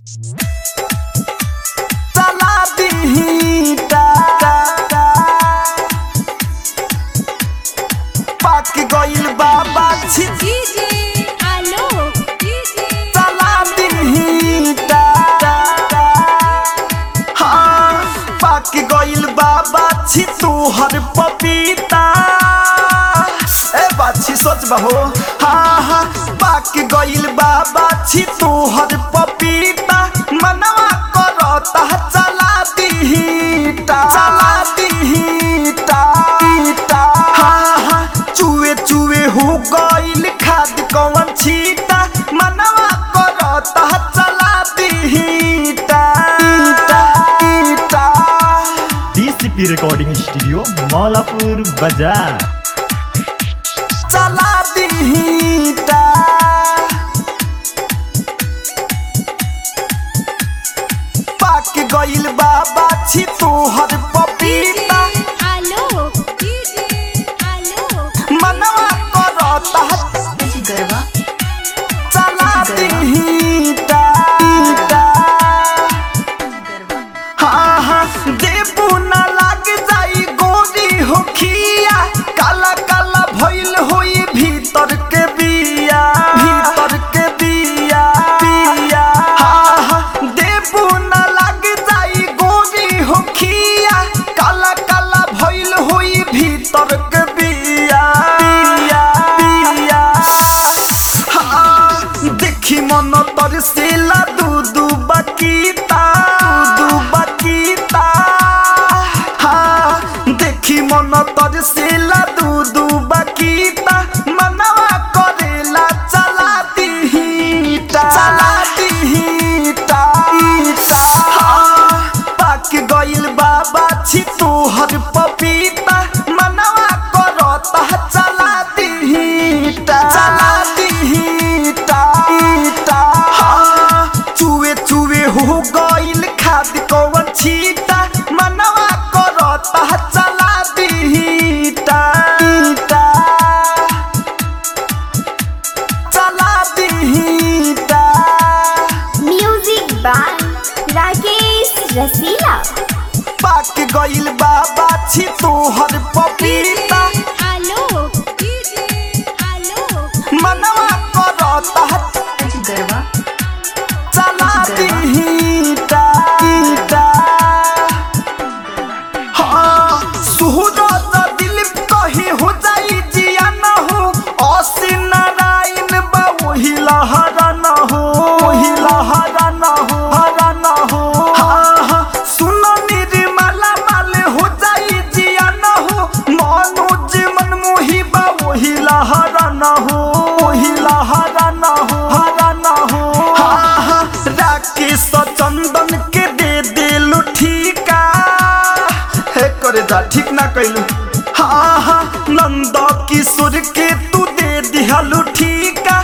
चला दीही पाक गइल बाबा छी चला दीही हाँ पाक गइल बाबा छी तोहर पपीता ए बाछी सोच बहो हाँ हाँ पाक गइल बाबा छी तोहर पपीता मनवा करता चला दीहीटा हाँ हाँ चुए चुए हो गइल खाद कौन छीटा मनवा करता चला दीहीटा DCP Recording Studio, Malapur Bazaar. चला दीहीटा पाक गइल बाबा छी तोहर पपीता मनवा करता चला दीहीटा हाँ हाँ देबू ना लाग जाई गोरी होखिया काला काला भइल होई भीतर के बिया हाँ हाँ देबू ना लाग जाई गोरी होखिया काला काला भइल होई भीतर के बिया हाँ देखी मन तरसेला दूधू बकीता हाँ देखी मन तरसेला दूधू बकीता मनवा करेला चला दीहीटा हाँ पाक गइल बाबा छी तोहर पपीता मनवा करता चला दीहीटा हाँ चुए चुए हो गइल खाद कौन छीटा मनवा करता चला दीहीटा म्यूजिक बाय राकेश रसीला। पाक गइल बाबा छी तोहर पपीता मनवा करता चला दीहीटा हाँ सूरज दिल कहीं हो जाई जिया न हो असी नारायण बा वही लहरा न हो हाँ हाँ सुनो निर्मला माल हो जाई जिया न हो मनोज मनमोही बा वही लहरा न हो हाँ हाँ राकेश चंदन के दे दिलु ठीका हे करे जा ठीक ना कैलू हाँ हाँ नंद किशोर के तू दे दिहलु ठीका